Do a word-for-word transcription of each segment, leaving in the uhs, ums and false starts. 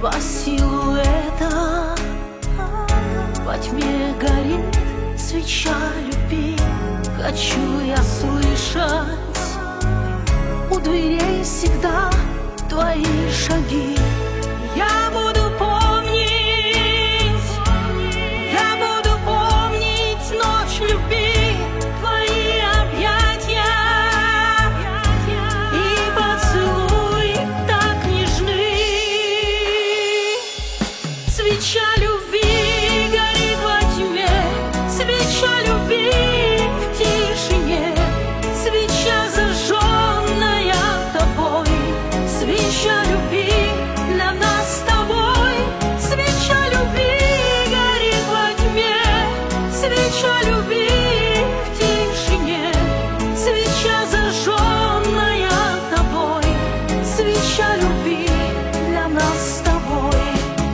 два силуэта. Во тьме горит свеча любви. Хочу я слышать у дверей всегда твои шаги. Я буду помнить, я буду помнить ночь любви, твои объятия и поцелуи так нежны. Свеча любви горит во тьме, свеча любви в тишине, свеча зажженная тобой, свеча любви для нас с тобой. Свеча любви горит во тьме, свеча любви в тишине, свеча зажженная тобой, свеча любви для нас с тобой.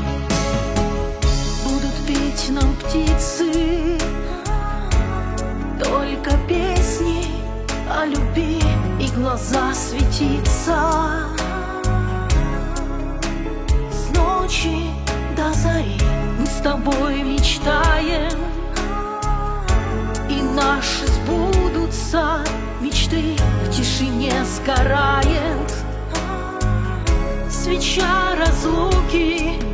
Будут петь нам птицы только песни о любви, и глаза светиться с ночи до зари. Мы с тобой мечтаем, и наши сбудутся мечты. В тишине сгорает свеча разлуки.